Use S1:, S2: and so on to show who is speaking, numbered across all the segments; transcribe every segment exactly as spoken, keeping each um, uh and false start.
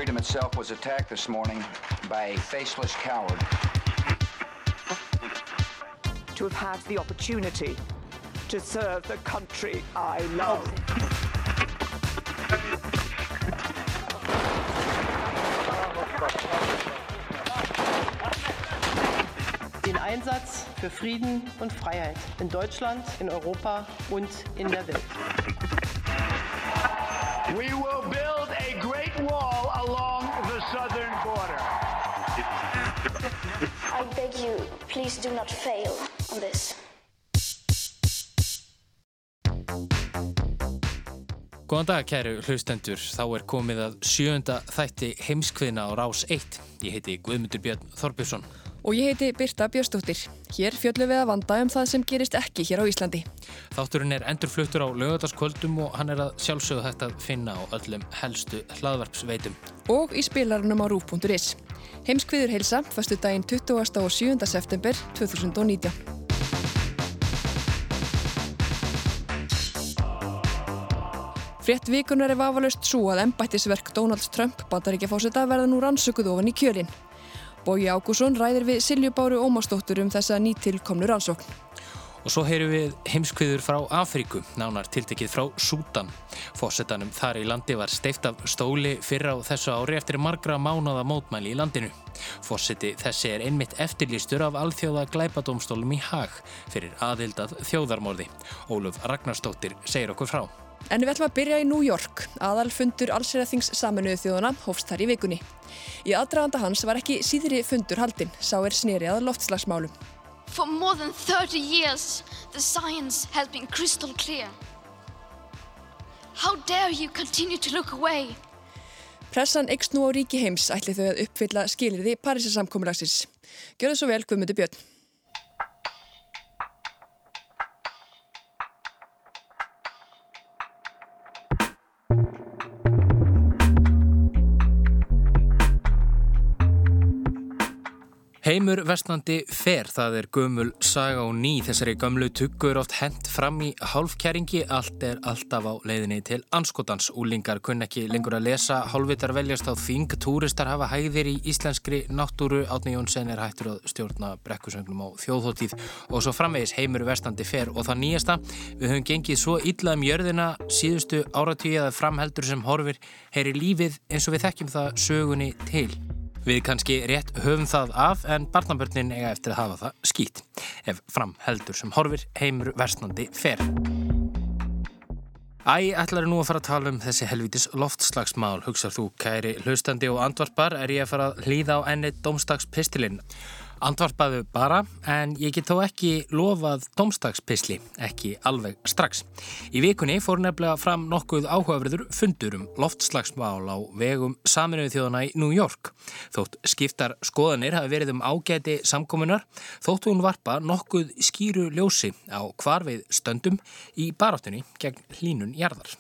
S1: freedom itself was attacked this morning by a faceless coward.
S2: To have had the opportunity to serve the country I love.
S3: Den Einsatz für Frieden und Freiheit in Deutschland, in Europa und in der Welt.
S4: We will build a great wall along the southern border.
S5: I beg you, please do not fail on this.
S6: Góðan dag, kæru hlustendur. Þá er komið að sjöunda þætti Heimskviðna á Rás eitt. Ég heiti Guðmundur Björn Þorbjörnsson.
S7: Og ég heiti Birta Björnsdóttir. Hér fjöllum við að vanda um það sem gerist ekki hér á Íslandi.
S6: Þátturinn er endurfluttur á laugardagskvöldum og hann er að sjálfsögðu hægt að finna á öllum helstu hlaðvarpsveitum.
S7: Og í spilaranum á rúv punktur is. Heimskviður heilsa, föstudaginn tuttugasta og sjöunda september tvö þúsund og nítján. Frétt vikunar er vafalaust sú að embættisverk Donalds Trump Bandaríkjaforseta verða nú rannsökuð ofan í kjölinn. Bogi Ágússon ræðir við Silju Báru Ómarsdóttur um þessa nýtilkomnu rannsókn.
S6: Og svo heyrum við heimskviður frá Afríku, nánar tiltekið frá Súdan. Forsetanum þar í landi var steypt af stóli fyrr á þessu ári eftir margra mánaða mótmæli í landinu. Forseti þessi er einmitt eftirlýstur af alþjóða glæpadómstólum í Haag fyrir aðild að þjóðarmorði. Ólöf Ragnarsdóttir segir okkur frá.
S7: En við ætlum að byrja í New York. Aðalfundur allsherjarþings Sameinuðu þjóðanna hófst þar í vikunni. Í aðdraganda hans var ekki síðri fundur haldinn, sá er sneri að loftslagsmálum.
S8: For more than thirty years, the science has been crystal clear. How dare you continue to look away?
S7: Pressan eykst nú á ríki heims ætli þau að uppfylla skilyrði Parísarsamkomulagsins. Gjörðu svo vel, Guðmundur Björn.
S6: Heimur versnandi fer, það er gömul saga og ný. Þessari gömlu tuggu er oft hent fram í hálfkæringi. Allt er alltaf á leiðinni til andskotans. Úlingar kunna ekki lengur að lesa, hálfvitar veljast á þing, túristar hafa hægðir í íslenskri náttúru. Árni Jónsson er hættur að stjórna brekkusöngnum á þjóðhátíð og svo framvegis heimur versnandi fer. Og það nýjasta, við höfum gengið svo illa um jörðina síðustu áratugi að framheldur sem horfir heyri lífið eins og við þekkjum það sögunni til. Við kannski rétt höfum það af en barnabörnin eiga eftir að hafa það skít. Ef fram heldur sem horfir heimur versnandi fer. Æ, ætlar nú að fara að tala um þessi helvítis loftslagsmál. Hugsar þú, kæri hlustandi og andvarpar, er ég að fara að hlýða á enni dómstagspistilinn. Andvarpaðu bara, en ég get þó ekki lofað dómstagspistli, ekki alveg strax. Í vikunni fór nefnilega fram nokkuð áhugaverður fundur um loftslagsmál á vegum Sameinuðu þjóðanna í New York. Þótt skiptar skoðanir hafi verið um ágæti samkomunar, þótt hún varpa nokkuð skýru ljósi á hvar við stöndum í baráttunni gegn hlýnun jarðar.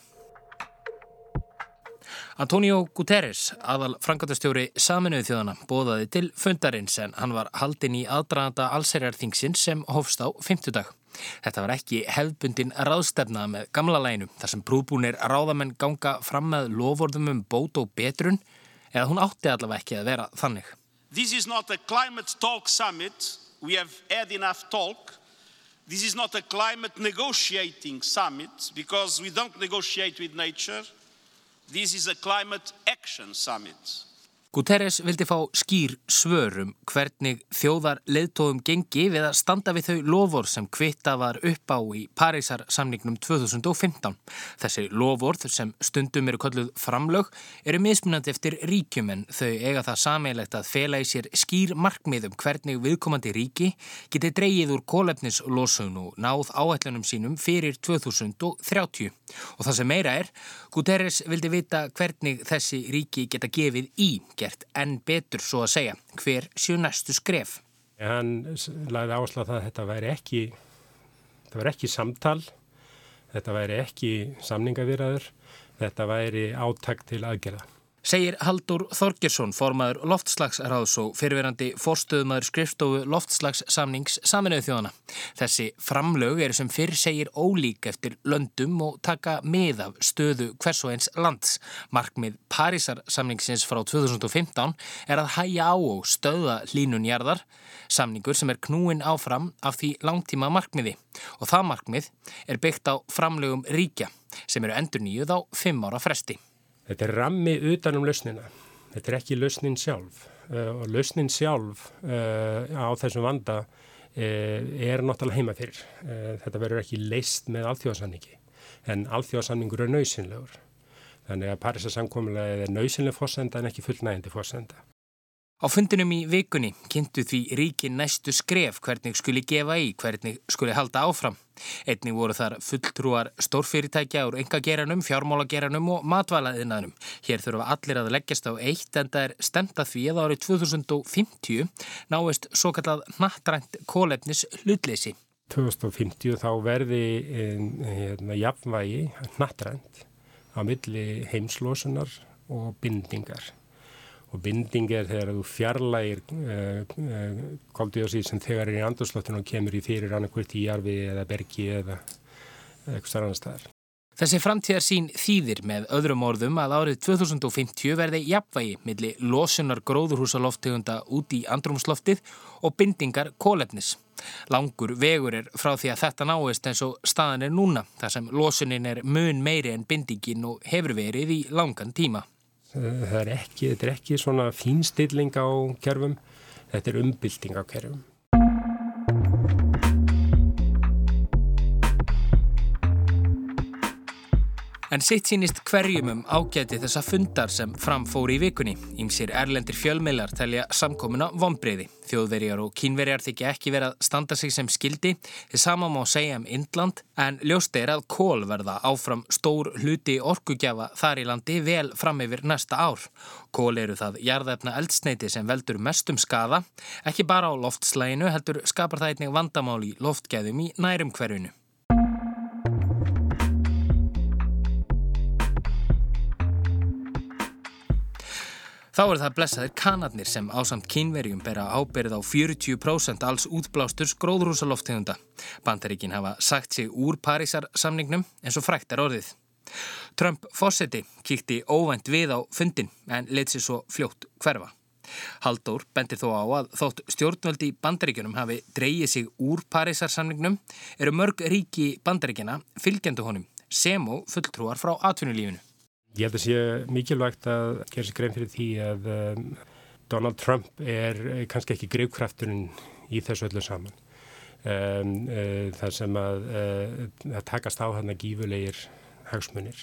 S6: Antonio Guterres, aðal framkvæmdastjóri Sameinuðu þjóðanna, boðaði til fundarins en hann var haldinn í aðdraganda allsherjarþingsins sem hófst á fimmtudag. Þetta var ekki hefðbundin ráðstefna með gamla laginu, þar sem prúðbúnir ráðamenn ganga fram með loforðum um bót og betrun, eða hún átti allavega ekki að vera þannig.
S9: This is not a climate talk summit. We have had enough talk. This is not a climate negotiating summit because we don't negotiate with nature. This is a climate action summit.
S6: Guterres vildi fá skýr svör um hvernig þjóðar leiðtogum gengi við að standa við þau loforð sem kvittað var upp á í Parísarsamningnum tvö þúsund og fimmtán. Þessi loforð sem stundum eru kölluð framlög eru mismunandi eftir ríkjum en þau eiga það sameiginlegt að fela í sér skýr markmið um hvernig viðkomandi ríki geti dregið úr kolefnislosun og náð áætlunum sínum fyrir tvö þúsund og þrjátíu. Og það sem meira er, Guterres vildi vita hvernig þessi ríki geta gefið í, gert enn betur svo að segja, hver séu næstu skref.
S10: Hann lagði áherslu á það að þetta væri ekki, þetta væri ekki samtal, þetta væri ekki samningaviðræður, þetta væri átak til aðgerða.
S6: Segir Halldór Þorgeirsson, formaður loftslagsráðs og fyrrverandi forstöðumaður skrifstofu loftslagssamnings Sameinuðu þjóðanna. Þessi framlög eru sem fyrr segir ólík eftir löndum og taka mið af stöðu hvers og eins lands. Markmið Parísarsamningsins frá tvö þúsund og fimmtán er að hægja á og stöðva hlýnun jarðar, samningur sem er knúinn áfram af því langtíma markmiði. Og það markmið er byggt á framlögum ríkja sem eru endurnýjuð á fimm ára fresti.
S10: Þetta er rammi utan um lausnina. Þetta er ekki lausnin sjálf. Uh, og lausnin sjálf uh, á þessum vanda uh, er náttúrulega heima fyrir. Uh, þetta verður ekki leyst með alþjóðasamningi. En alþjóðasamningur er nauðsynlegur. Þannig að Parísarsamkomulagið er nauðsynleg forsenda en ekki fullnægjandi forsenda.
S6: Á fundinum í vikunni kynntu því ríkin næstu skref hvernig skuli gefa í, hvernig skuli halda áfram. Einnig voru þar fulltrúar stórfyrirtækja úr einkageiranum, fjármálageiranum og matvælaiðnaðinum. Hér þurfa allir að leggjast á eitt enda er stefnt að því að árið tvö þúsund og fimmtíu náist svokallað hnattrænt kolefnis hlutleysi.
S10: tvö þúsund og fimmtíu þá verði hérna, jafnvægi hnattrænt á milli heimslosunar og bindingar. Og binding er þegar þú fjarlægir uh, uh, koldíoxíð sem þegar er í andrúmsloftinu og kemur í fyrir annarkvort í jarfi eða bergi eða eitthvað annars staðar.
S6: Þessi framtíðarsýn þýðir með öðrum orðum að árið tvö þúsund og fimmtíu verði jafnvægi milli losunar gróðurhúsalofttegunda út í andrúmsloftið og bindingar kolefnis. Langur vegur er frá því að þetta náist eins og staðan er núna, þar sem losunin er mun meiri en bindingin og hefur verið í langan tíma.
S10: Það er ekki, þetta er ekki svona fínstilling á kerfum, þetta er umbylting á kerfum.
S6: En sitt sýnist hverjum um ágæti þessa fundar sem fram fór í vikunni. Ýmsir erlendir fjölmiðlar telja samkomuna vonbrigði. Þjóðverjar og Kínverjar þykja ekki vera að standa sig sem skildi. Þið sama má segja um Indland, en ljóst er að kol verða áfram stór hluti orkugjafa þar í landi vel fram yfir næsta ár. Kol eru það jarðefna eldsneyti sem veldur mestum skaða, ekki bara á loftslaginu, heldur skapar það einnig vandamál í loftgæðum í nærumhverfinu. Þá er það blessaðir Kanarnir sem ásamt Kínverjum bera ábyrgð á fjörutíu prósent alls útblásturs gróðurhúsalofttegunda. Bandaríkin hafa sagt sig úr Parísarsamningnum eins og frægt er orðið. Trump forseti kíkti óvænt við á fundin en lét sig svo fljótt hverfa. Halldór bendir þó á að þótt stjórnvöld í Bandaríkjunum hafi dregið sig úr Parísarsamningnum eru mörg ríki Bandaríkjana fylgjandi honum sem og fulltrúar frá atvinnulífinu.
S10: Ég held að sé mikilvægt að gera sér grein fyrir því að um, Donald Trump er kannski ekki greifkrafturinn í þessu öllu saman. Um, uh, það sem að, uh, að takast á þarna gífurlegir hagsmunir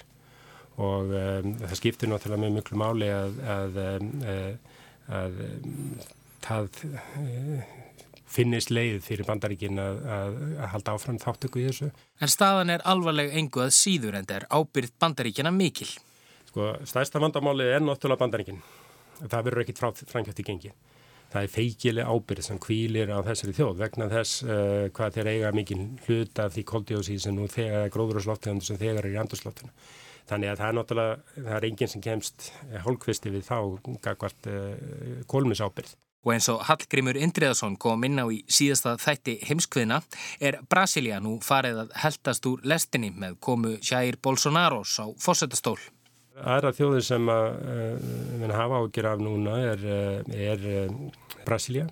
S10: og um, það skiptir náttúrulega með miklu máli að, að, uh, að um, það uh, finnist leið fyrir Bandaríkin að, að, að halda áfram þáttöku í þessu.
S6: En staðan er alvarleg engu að síður en er ábyrgð Bandaríkjana mikil.
S10: Sko, stærsta vandamálið er náttúrulega Bandaríkin. Það verður ekkit framkvæmt í gengi. Það er feikileg ábyrgð sem hvílir á þessari þjóð vegna þess uh, hvað þeir eiga mikinn hlut af því koldíoxíð sem nú þegar gróðurhúsalofttegundir sem þegar er í andrúmsloftinu. Þannig að það er náttúrulega, það er enginn sem kemst hálfkvisti við þá gagnvart uh, kolefnisábyrgð.
S6: Og eins og Hallgrímur Indriðason kom inn á í síðasta þætti heimskviðna er Brasilía nú farið að heltast úr lestinni með komu Jair Bolsonaros á forsetastól.
S10: Aðra þjóðir sem að uh, hafa ágjur af núna er, er uh, Brasilía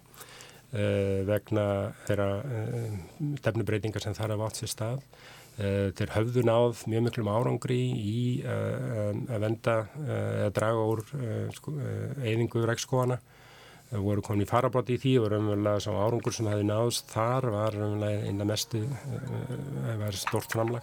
S10: uh, vegna þeirra uh, stefnubreitingar sem þar hafa átt sér stað. Uh, þeir höfðu náð mjög miklum árangri í uh, að venda uh, að draga úr uh, sko, uh, eyðingu regnskóganna. Það voru komin í farabrátt í því og raunverulega sá árangur sem hefði náðst þar var raunverulega einna mestu uh, var stórt framlag.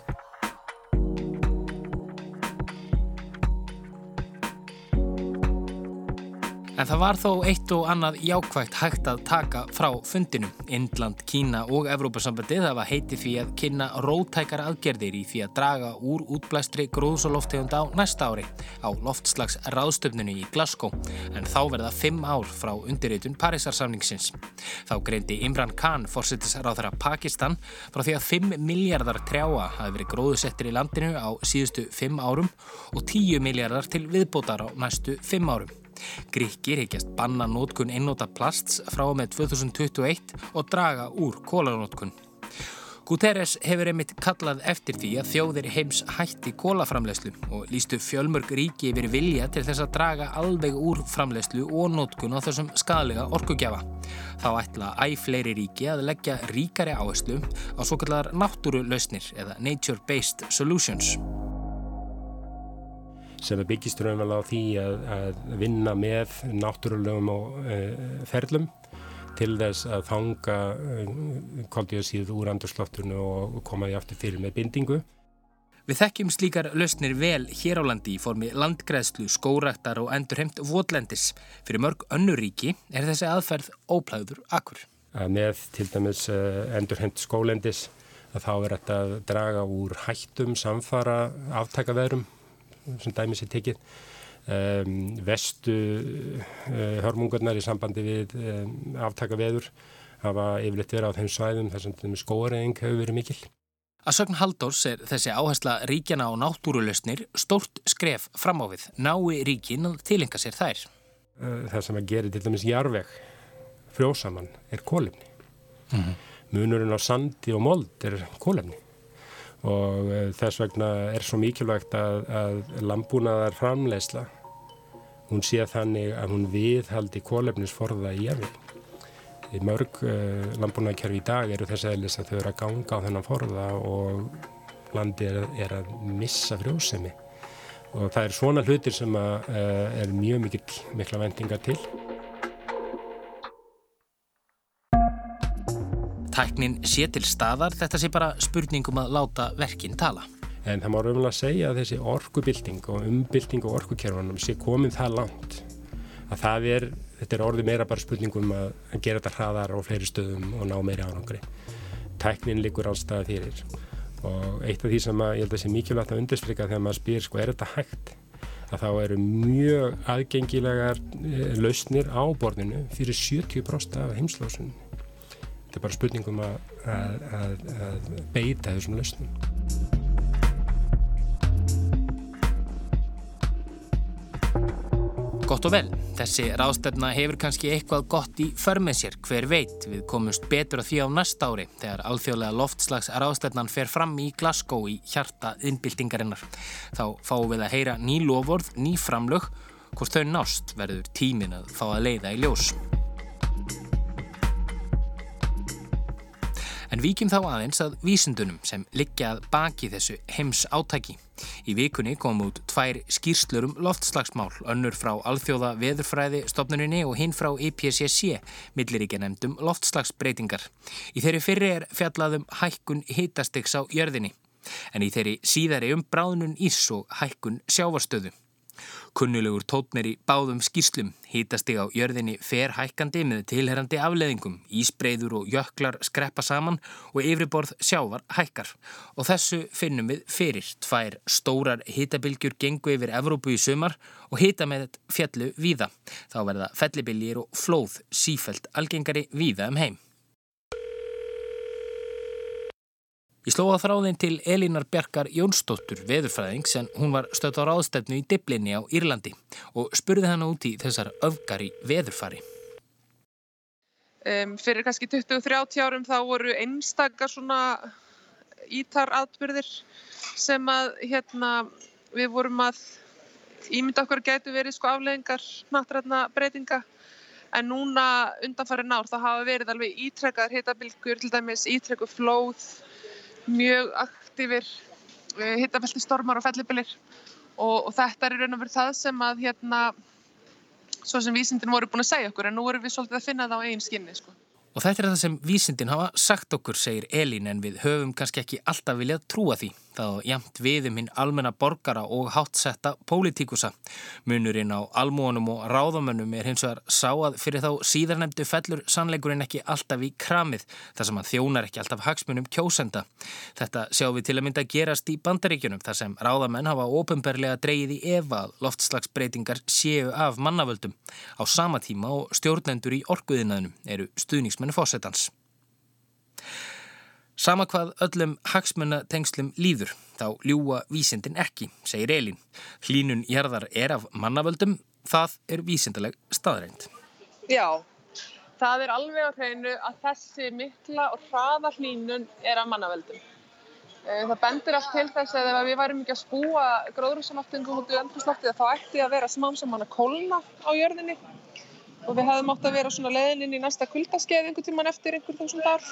S6: En það var þó eitt og annað jákvætt hægt að taka frá fundinum. Indland, Kína og Evrópusambandið hafa heitið því að kynna róttækar aðgerðir í því að draga úr útblæstri gróðurhúsalofttegunda á næsta ári á loftslagsráðstefnunni í Glasgow, en þá verða fimm ár frá undirritun Parísarsamningsins. Þá greindi Imran Khan, forsætisráðherra Pakistan, frá því að fimm milljarðar trjáa hafi verið gróðursettir í landinu á síðustu fimm árum og tíu milljarðar til viðbótar á næstu fimm árum. Grikkir hyggjast banna notkun einnota plasts frá og með tvö þúsund tuttugu og eitt og draga úr kolanotkun. Guterres hefur einmitt kallað eftir því að þjóðir heims hætti kolaframleiðslu og lýstu fjölmörg ríki yfir vilja til þess að draga alveg úr framleiðslu og notkun á þessum skaðlega orkugjafa. Þá ætla æ fleiri ríki að leggja ríkari áherslu á svokallaðar náttúrulausnir eða nature-based solutions.
S10: Sem að byggist raunverulega á því að, að vinna með náttúrulegum og uh, ferlum til þess að fanga uh, koldíoxíð úr andrúmsloftinu og koma því aftur fyrir með bindingu.
S6: Við þekkjum slíkar lausnir vel hér á landi í formi landgræðslu, skógræktar og endurheimt votlendis. Fyrir mörg önnur ríki er þessi aðferð óplægður akkur.
S10: Að með til dæmis uh, endurheimt skóglendis að þá er þetta að draga úr hættum samfara aftakaveðrum sem dæmi sér tekið. Um, vestu uh, hörmungarnar í sambandi við um, aftaka veður hafa yfirleitt verið á þeim svæðum þar sem skógareyðing hefur verið mikil.
S6: Að sögn Halldórs er þessi áhersla ríkjana á náttúrulausnir stórt skref fram á við. Nái ríkin að tileinka sér þær.
S10: Uh, það sem að gera til dæmis jarðveg frjósaman er kolefni. Mm-hmm. Munurinn á sandi og mold er kolefni. Og þess vegna er svo mikilvægt að, að landbúnaðar framleiðsla, hún sé þannig að hún viðhaldi kolefnisforða í jarðvegi. Mörg uh, landbúnaðarkerfi í dag eru þess eðlis að þau eru að ganga á þennan forða og landi er, er að missa frjósemi. Og það er svona hlutir sem að, uh, er mjög mikil, mikla vendingar til.
S6: Tæknin sé til staðar, þetta sé bara spurning um að láta verkin tala.
S10: En það má raunverulega segja að þessi orkubylting og umbylting og orkukerfunum sé komin það langt að það er, þetta er orðið meira bara spurning um að gera þetta hraðar á fleiri stöðum og ná meiri árangri. Tæknin liggur alls staðar fyrir og eitt af því sem að, ég held að sé mikilvægt að undirstrika þegar maður spyr, sko, er þetta hægt? Að þá eru mjög aðgengilegar lausnir á borðinu fyrir sjötíu prósent af heimslósunni. Þetta er bara spurningum að, að, að, að beita þessum lausnum.
S6: Gott og vel. Þessi ráðstefna hefur kannski eitthvað gott í för með sér. Hver veit, við komumst betur að því á næsta ári þegar alþjóðlega loftslags ráðstefnan fer fram í Glasgow í hjarta iðnbyltingarinnar. Þá fáum við að heyra ný loforð, ný framlög. Hvort þau nást verður tíminn að fá að leiða í ljós. En víkjum þá aðeins að vísindunum sem liggja að baki þessu heims átaki. Í vikunni kom út tvær skýrslur um loftslagsmál, önnur frá Alþjóða veðurfræði stofnuninni og hinn frá I P C C, milliríkjanefnd loftslagsbreytingar. Í þeirri fyrri er fjallað um hækkun hitastigs á jörðinni, en í þeirri síðari um bráðnun íss og hækkun sjávarstöðu. Kunnulegur tónn er í báðum skýrslum, hitastig á jörðinni fer hækkandi með tilherrandi afleiðingum, ísbreiður og jöklar skreppa saman og yfirborð sjávar hækkar. Og þessu finnum við fyrir. Tvær stórar hitabylgjur gengu yfir Evrópu í sumar og hitamet fjallu víða. Þá verða fellibyljir og flóð sífellt algengari víða um heim. Ég sló á þráðinn til Elínar Bjarkar Jónsdóttur, veðurfræðings, en hún var stödd á ráðstefnu í Dyflinni á Írlandi og spurði hana út í þessar öfgar í veðurfari.
S11: Um, fyrir kannski tuttugu til þrjátíu árum þá voru einstaka svona ítaratburðir sem að hérna, við vorum að ímynda okkur gætu verið sko afleiðingar hnattrænna breytinga. En núna undanfarin ár þá hafa verið alveg ítrekkaðar hitabylgjur, til dæmis ítrekkuð flóð, mjög aktífir uh, hitabelti stormar og fellibyljir og, og þetta er í raun og veru það sem að hérna, svo sem vísindin voru búin að segja okkur, en nú erum við svolítið að finna það á eigin skinni, sko.
S6: Og þetta er það sem vísindin hafa sagt okkur, segir Elín, en við höfum kannski ekki alltaf viljað trúa því. það jafnt við um hinn almenna borgara og háttsetta pólitíkusa. Munurinn á almúanum og ráðamönnum er hins vegar sá að fyrir þá síðarnefndu fellur sannleikurinn ekki alltaf í kramið, þar sem hann þjónar ekki alltaf hagsmunum kjósenda. Þetta sjáum við til að mynda gerast í Bandaríkjunum, þar sem ráðamenn hafa opinberlega dregið í efa að loftslagsbreytingar séu af mannavöldum, á sama tíma og stjórnendur í orkuiðnaðinum eru stuðningsmenn forsetans. Sama hvað öllum hagsmunatengslum líður, þá ljúga vísindin ekki, segir Elín. Hlýnun jarðar er af mannavöldum, það er vísindaleg staðreind.
S11: Já, það er alveg á hreinu að þessi mikla og hraða hlýnun er af mannavöldum. Það bendir allt til þess að ef við værum ekki að spúa gróðurhúsalofttegundum út í andrúmsloftið þá ætti að vera smám saman að kólna á jörðinni og við hefðum átt að vera svona leiðin inn í næsta kuldaskeið einhvern tímann eftir einhver þúsund ár.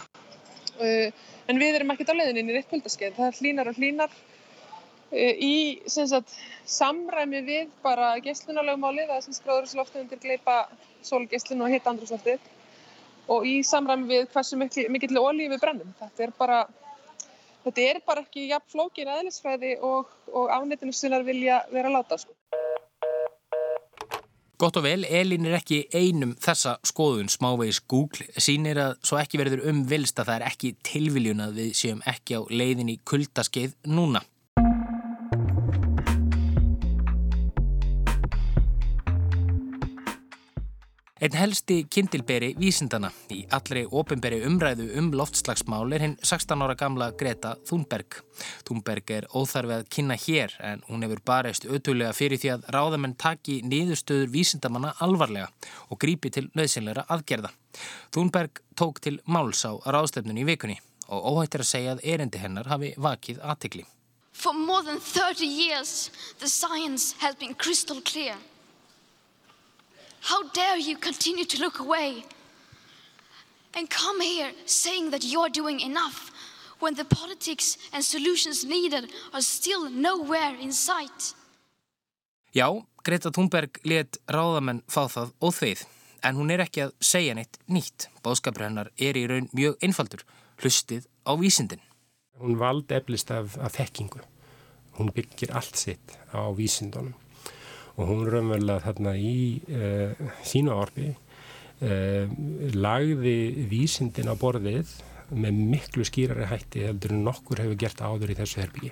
S11: En við erum ekkert á leiðin inn í neitt kuldaskeið, það hlýnar og hlýnar í sem sagt, samræmi við bara geislunarlögmálið að gróðurhúsalofttegundir gleypa sólgeislun og hita andrúmsloftið og í samræmi við hversu mikilli olíu við brennum. Þetta er bara Þetta er bara ekki jafn flókin eðlisfræði og, og afneitunasinnar vilja vera láta. Sko.
S6: Gott og vel, Elín er ekki einum þessa skoðun. Smávegis Google sýnir að svo ekki verður umvilst að það er ekki tilviljun að við séum ekki á leiðin í kuldaskeið núna. Einn helsti kyndilberi vísindana í allri opinberi umræðu um loftslagsmál er hinn sextán ára gamla Greta Thunberg. Thunberg er óþarfi að kynna hér en hún hefur barist ötulega fyrir því að ráðamenn taki niðurstöður vísindamanna alvarlega og grípi til nauðsynlegra aðgerða. Thunberg tók til máls á ráðstefnunni í vikunni og óhætt er að segja að erindi hennar hafi vakið athygli.
S8: For more than thirty years, the science has been crystal clear. How dare you continue to look away and come here saying that you're doing enough when the politics and solutions needed are still nowhere in sight?
S6: Já, Greta Thunberg lét ráðamenn fá það óþveið, en hún er ekki að segja neitt nýtt. Boðskapur hennar er í raun mjög einfaldur, hlustið á vísindin.
S10: Hún valdi eflist af, af þekkingu. Hún byggir allt sitt á vísindunum. Og hún raunverulega þarna í uh, sínu orfi uh, lagði vísindin á borðið með miklu skýrari hætti heldur en nokkur hefur gert áður í þessu herbyggi.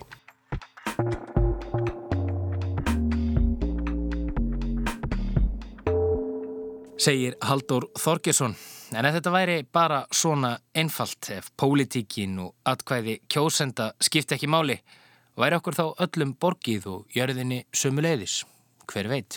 S6: Segir Halldór Þorgeirsson, en ef þetta væri bara svona einfalt, ef pólitíkin og atkvæði kjósenda skipti ekki máli, væri okkur þá öllum borgið og jörðinni sömuleiðis. Hver veit?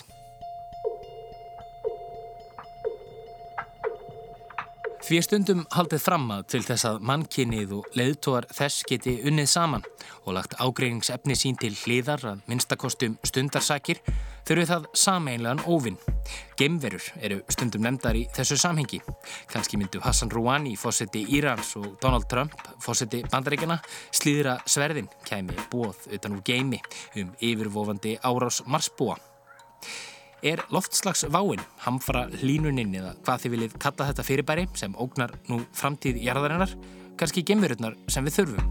S6: Því er stundum haldið fram að til þess að mannkynið og leiðtogar þess geti unnið saman og lagt ágreiningsefni sín til hliðar að minnstakostum stundarsakir þurfi það sameiginlegan óvinn. Geimverur eru stundum nefndar í þessu samhengi. Kannski myndu Hassan Rouhani, forseti Írans og Donald Trump, forseti Bandaríkjanna, slíðra sverðin kæmi boð utan úr geimi um yfirvofandi árás Marsbúa. Er loftslagsváin, hamfara hlýnunin eða hvað þið viljið kalla þetta fyrirbæri sem ógnar nú framtíð jarðarinnar, kannski geimverurnar sem við þurfum?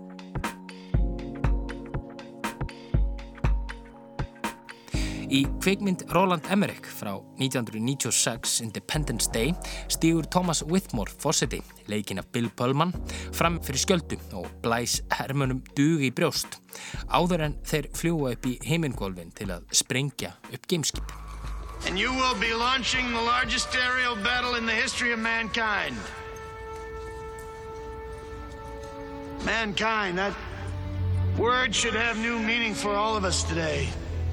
S6: Í kvikmynd Roland Emmerich frá nítján hundruð níutíu og sex, Independence Day, stígur Thomas Whitmore, forseti, leikinn af Bill Pullman, fram fyrir skjöldu og blæs hermönum dug í brjóst, áður en þeir fljúga upp í himingólfin til að sprengja upp geimskip.
S12: And you will be launching the largest aerial battle in the history of mankind. Mankind, that word should have new meaning for all of us today.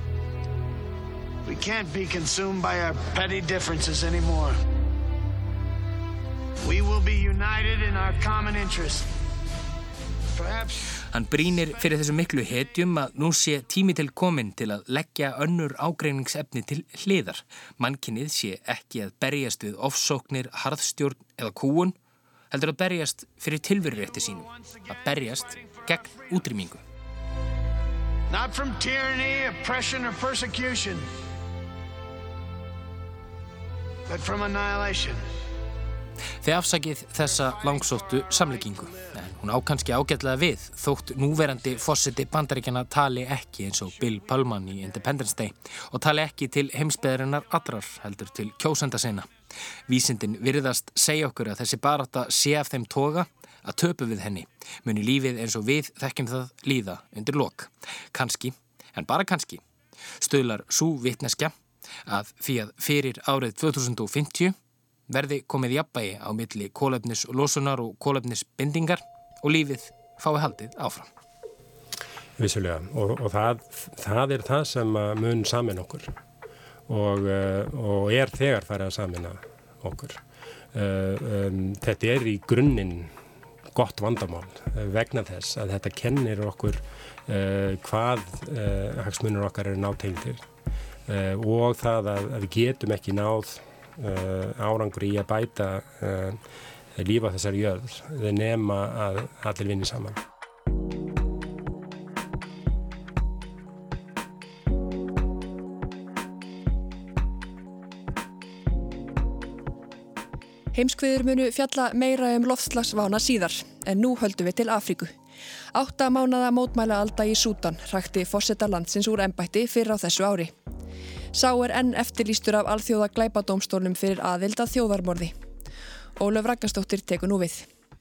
S12: We can't be consumed by our petty differences anymore. We will be united in our common interest. Perhaps...
S6: Hann brýnir fyrir þessu miklu hetjum að nú sé tími til kominn til að leggja önnur ágreiningsefni til hliðar. Mannkynið sé ekki að berjast við ofsóknir, harðstjórn eða kúgun, heldur að berjast fyrir tilverurétti sínum, að berjast gegn útrýmingu.
S12: Not from tyranny, oppression or persecution, but from annihilation.
S6: Þið afsakið þessa langsóttu samleikingu, en hún á kannski ágætlega við þótt núverandi forseti Bandaríkjanna tali ekki eins og Bill Pullman í Independence Day og tali ekki til heimsbyggðarinnar allrar heldur til kjósenda sinna. Vísindin virðast segja okkur að þessi barátta sé af þeim toga að töpu við henni, muni lífið eins og við þekkjum það líða undir lok. Kannski, en bara kannski, stuðlar sú vitneskja að því að fyrir árið tvö þúsund fimmtíu verði komið jafnvægi á milli kolefnislosunar og kolefnisbindingar og lífið fái haldið áfram.
S10: Vissulega, og, og það, það er það sem mun samin okkur og, og er þegar farið að samina okkur. Um, þetta er í grunninn gott vandamál vegna þess að þetta kennir okkur uh, hvað uh, hagsmunir okkar eru nátengdir uh, og það að, að við getum ekki náð Uh, árangur í að bæta uh, líf á þessari jörð þeir nema að allir vinni saman.
S7: Heimskviður munu fjalla meira um loftslagsvána síðar, en nú höldum við til Afríku. Átta mánaða mótmælaalda í Súdan hrakti forseta landsins úr embætti fyrr á þessu ári. Sá er enn eftirlýstur af alþjóða glæpadómstólnum fyrir aðild að þjóðarmorði. Ólöf Ragnarsdóttir tekur nú við.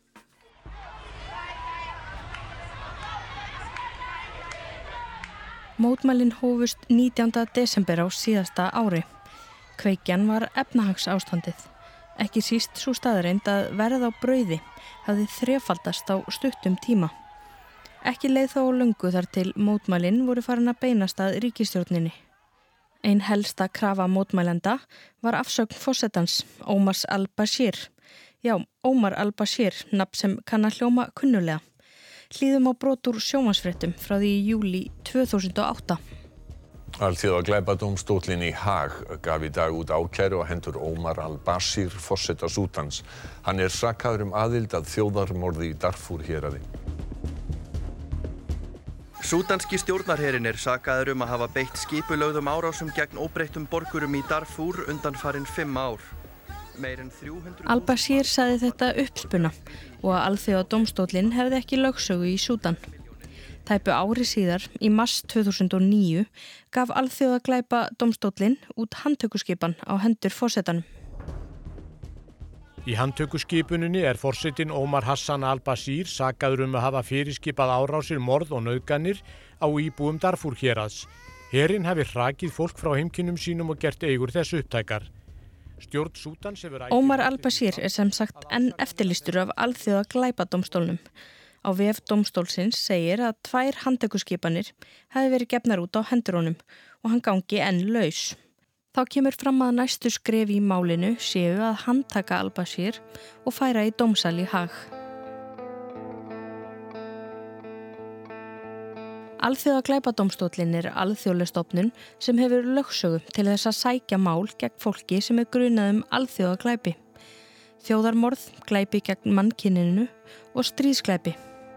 S13: Mótmælin hófust nítjánda desember á síðasta ári. Kveikjan var efnahagsástandið. Ekki síst sú staðreind að verð á brauði hafði þrefaldast á stuttum tíma. Ekki leið þó löngu þar til mótmælin voru farin að beinast að ríkisstjórninni. Ein helsta krafa mótmælenda var afsögn forsetans, Omars al-Bashir. Já, Omar al-Bashir, nafn sem kann að hljóma kunnulega. Hlýðum á brot úr sjónvarpsfréttum frá því í júlí tvö þúsund og átta.
S14: Alþjóða glæpadómstóllinn í Haag gaf í dag út ákæru á hendur Omar al-Bashir, forseta Súdans. Hann er sakaður um aðild að þjóðarmorði í Darfur héraði.
S15: Súdanski stjórnarherinn er sakaður um að hafa beitt skipulögðum árásum gegn óbreyttum borgurum í Darfur undanfarin fimm ár. Meir en þrjú hundruð...
S13: Al-Bashir sagði þetta uppspuna og að alþjóða dómstóllinn hefði ekki lögsögu í Súdan. Tæpu ári síðar, í mars tvö þúsund og níu, gaf alþjóða glæpa dómstóllinn út handtökuskipan á hendur forsetanum.
S16: Í handtökuskipuninni er forsetinn Omar Hassan al-Bashir sakaður um að hafa fyrirskipað árásir, morð og nauðganir á íbúum Darfur héraðs. Herinn hafi hrakið fólk frá heimkynnum sínum og gert eigur þess upptækar. Stjórn Súdans hefur...
S13: Omar al-Bashir er sem sagt enn eftirlýstur af alþjóða glæpadómstólnum. Á vef dómstólsins segir að tvær handtökuskipanir hafi verið gefnar út á hendur honum og hann gangi enn laus. Þá kemur fram að næstu skref í málinu séu að handtaka al-Bashir og færa í dómsal í Haag. Alþjóða glæpadómstóllinn er alþjóðleg stofnun sem hefur lögsögu til þess að sækja mál gegn fólki sem er grunað um alþjóða glæpi, þjóðarmorð, glæpi gegn mannkyninu og stríðsglæpi.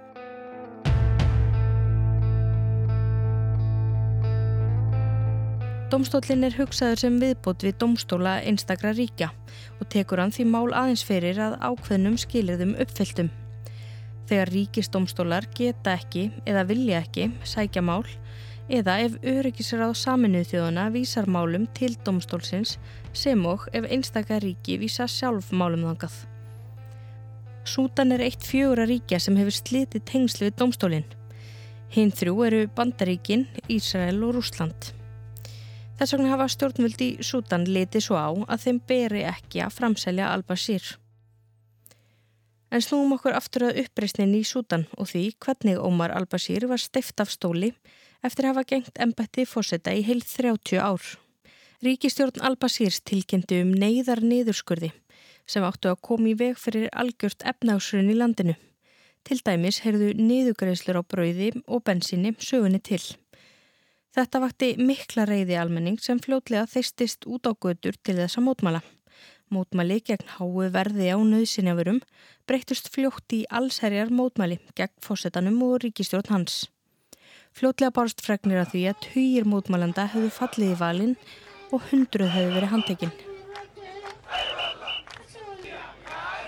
S13: Dómstóllinn er hugsaður sem viðbót við dómstóla einstakra ríkja og tekur hann því mál aðeins fyrir að ákveðnum skilyrðum uppfylltum. Þegar ríkisdómstólar geta ekki eða vilja ekki sækja mál eða ef öryggisráð Sameinuðu þjóðanna vísar málum til dómstólsins sem og ef einstaka ríki vísa sjálf málum þangað. Súdan er eitt fjögurra ríkja sem hefur slitið tengsl við dómstólinn. Hin þrjú eru Bandaríkin, Ísrael og Rússland. Þess vegna hafa stjórnvöld í Súdan litið svo á að þeim beri ekki að framselja al-Bashir. En snúum okkur aftur að uppreisninni í Súdan og því hvernig Omar al-Bashir var steypt af stóli eftir að hafa gegnt embætti forseta í heil þrjátíu ár. Ríkisstjórn al-Bashirs tilkynnti um neyðar niðurskurði sem áttu að koma í veg fyrir algjört efnahagshrun í landinu. Til dæmis heyrðu niðurgreiðslur á brauði og bensíni sögunni til. Þetta vakti mikla reiði almenning sem fljótlega þeystist út á götur til þess að mótmæla. Mótmæli gegn háu verði á nauðsynjavörum breyttust fljótt í allsherjar mótmæli gegn forsetanum og ríkisstjórn hans. Fljótlega bárust fregnir af því að tugir mótmælenda hefðu fallið í valinn og hundruð hefðu verið handtekin.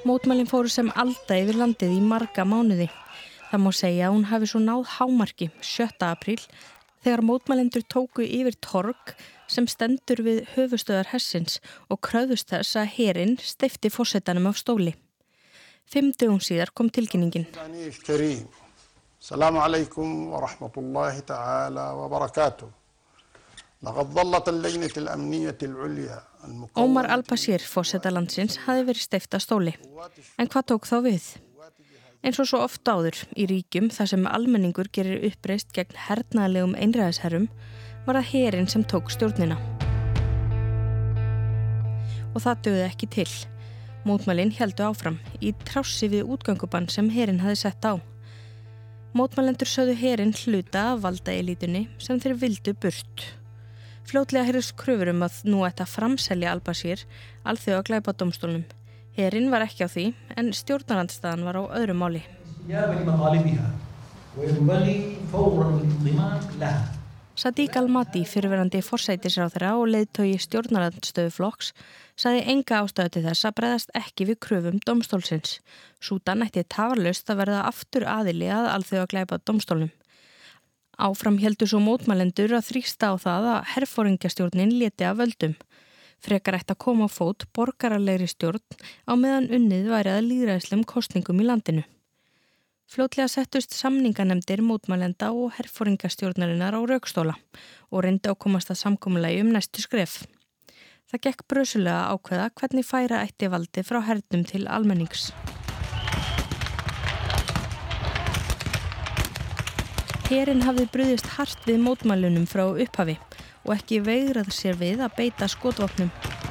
S13: Mótmælin fóru sem alda yfir landið í marga mánuði. Það má segja að hún hafi svo náð hámarki sjötta apríl þegar mótmælendur tóku yfir torg sem stendur við höfuðstöðvar hersins og kröfðust þess að herinn steypti forsetanum af stóli. Fimm dögum síðar kom tilkynningin.
S17: Assalamu alaikum wa rahmatullahi ta'ala wa barakatuh. لقد ظلت اللجنة الأمنية العليا.
S13: Ómar al-Bashir, forseta landsins, hafði verið steypt af stóli. En hvað tók þá við? Eins og svo oft áður í ríkjum þar sem almenningur gerir uppreist gegn hernaðarlegum einræðisherrum var það herinn sem tók stjórnina. Og það dugði ekki til. Mótmælin héldu áfram í trássi við útgöngubann sem herinn hafði sett á. Mótmælendur sögðu herinn hluta af valdaelítunni sem þeir vildu burt. Fljótlega heyrðust kröfur um að nú ætti að framselja al-Bashir alþjóða glæpadómstólnum. Herinn var ekki á því en stjórnarandstaðan var á öðru máli. Sadiq al-Mahdi, fyrrverandi forsætisráðherra og leiðtogi stjórnarandstöðuflokks, sagði enga ástæðu til þess að bregðast ekki við kröfum dómstólsins. Súdan ætti tafarlaust að verða aftur aðili að alþjóða glæpadómstólnum. Áfram héldu svo mótmælendur að þrýsta á það að herforingjastjórnin léti af völdum. Frekar ætti að koma á fót borgaralegri stjórn á meðan unnið væri að lýðræðislegum kosningum í landinu. Fljótlega settust samninganemdir mótmælenda og herforingjastjórnarinnar á rökstóla og reyndu að komast að samkomulagi um næstu skref. Það gekk brösulega að ákveða hvernig færa ætti valdi frá hernum til almennings. Herinn hafði brugðist hart við mótmælunum frá upphafi og ekki veigrað sér við að beita skotvopnum.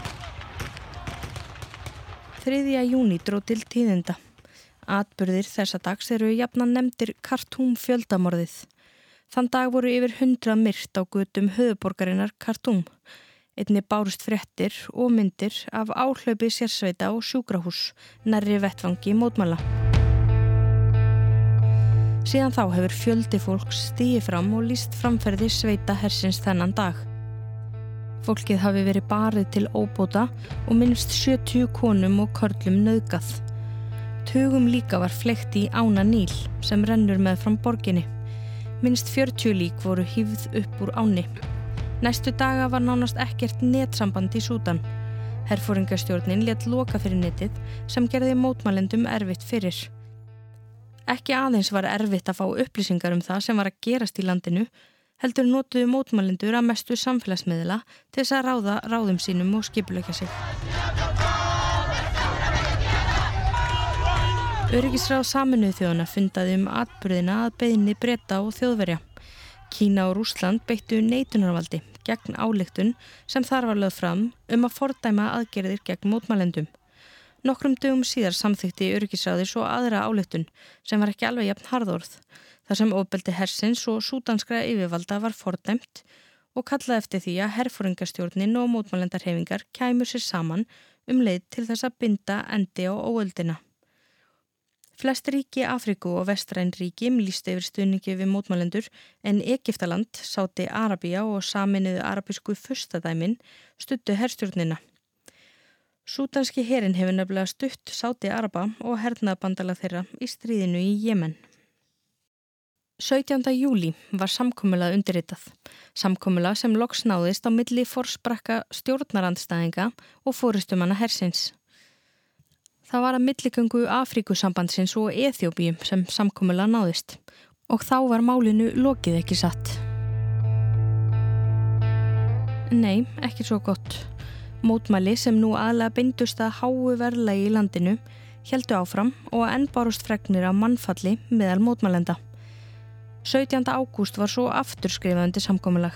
S13: þriðja júní dró til tíðinda. Atburðir þessa dags eru jafnan nefndir Khartoum fjöldamorðið. Þann dag voru yfir hundrað myrt á götum höfuðborgarinnar Khartoum. Einnig bárust fréttir og myndir af áhlaupi sérsveita og sjúkrahús nærri vettvangi mótmæla. Síðan þá hefur fjöldi fólks stigið fram og lýst framferði sveita hersins þennan dag. Fólkið hafi verið barið til óbóta og minnst sjötíu konum og körlum nauðgað. Tugum líka var fleygt í ána Níl sem rennur með fram borginni. Minnst fjörutíu lík voru hífð upp úr áni. Næstu daga var nánast ekkert netsamband í Súdan. Herforingjastjórnin lét loka fyrir netið sem gerði mótmælendum erfitt fyrir. Ekki aðeins var erfitt að fá upplýsingar um það sem var að gerast í landinu, heldur notuðu mótmælendur að mestu samfélagsmiðla til þess að ráða ráðum sínum og skipuleggja sig. Öryggisráð Sameinuðu þjóðanna fundaði um atburðina að beiðni Breta og Þjóðverja. Kína og Rússland beittu neitunarvaldi gegn ályktun sem þar var lögð fram um að fordæma aðgerðir gegn mótmælendum. Nokkrum dögum síðar samþykkti öryggisráðið svo aðra ályktun sem var ekki alveg jafn harðorð, þar sem ofbeldi hersins og súdanskra yfirvalda var fordæmt og kallaði eftir því að herforingjastjórnin og mótmælendarhreyfingar kæmu sér saman um leið til þess að binda endi á óöldina. Flest ríki Afríku og vestræn ríki lýstu yfir stuðningi við mótmælendur en Egyptaland, Sádi Arabía og Sameinuðu arabísku furstadæmin studdu herstjórnina. Súdanski herinn hefur nefnilega stutt Sádi Araba og hernaðarbandalag þeirra í stríðinu í Jemen. sautjánda júlí var samkomulag undirritað. Samkomulag sem loks náðist á milli forsprakka stjórnarandstæðinga og forystumanna hersins. Það var að milligöngu Afríkusambandsins og Eþjópíu sem samkomulag náðist og þá var málinu lokið ekki satt. Nei, ekki svo gott. Mótmæli sem nú aðlega beindust að háu verðlagi í landinu héldu áfram og enn bárust fregnir af mannfalli meðal mótmælenda. sautjánda ágúst var svo aftur skrifað undir samkomulag.